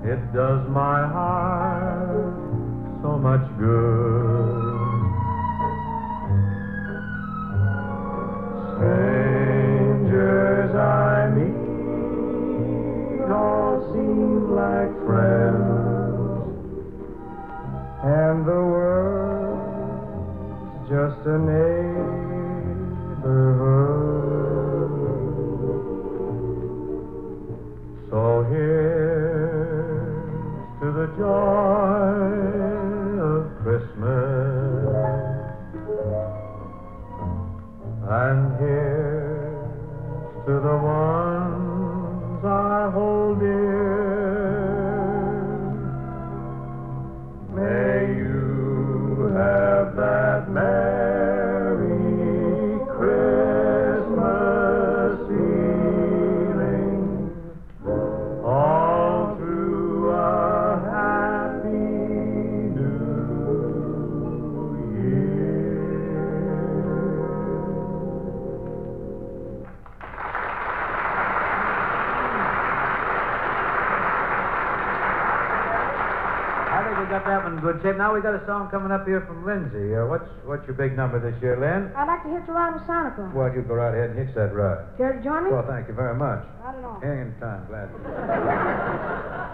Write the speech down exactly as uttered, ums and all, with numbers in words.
It does my heart so much good. Strangers I meet all seem like friends, and the world's just a neighborhood. So here's to the joy of Christmas, and here's to the ones I hold dear. May you have that merry Christmas feeling all through a happy new year. I think we got that one in good shape. Now we got a song coming up here from Lindsay. Uh, what's what's your big number this year, Lynn? I'd like to hitch a ride with Santa Claus. Well, you go right ahead and hitch that ride. Care to join me? Well, thank you very much. Right along. Anytime, glad to.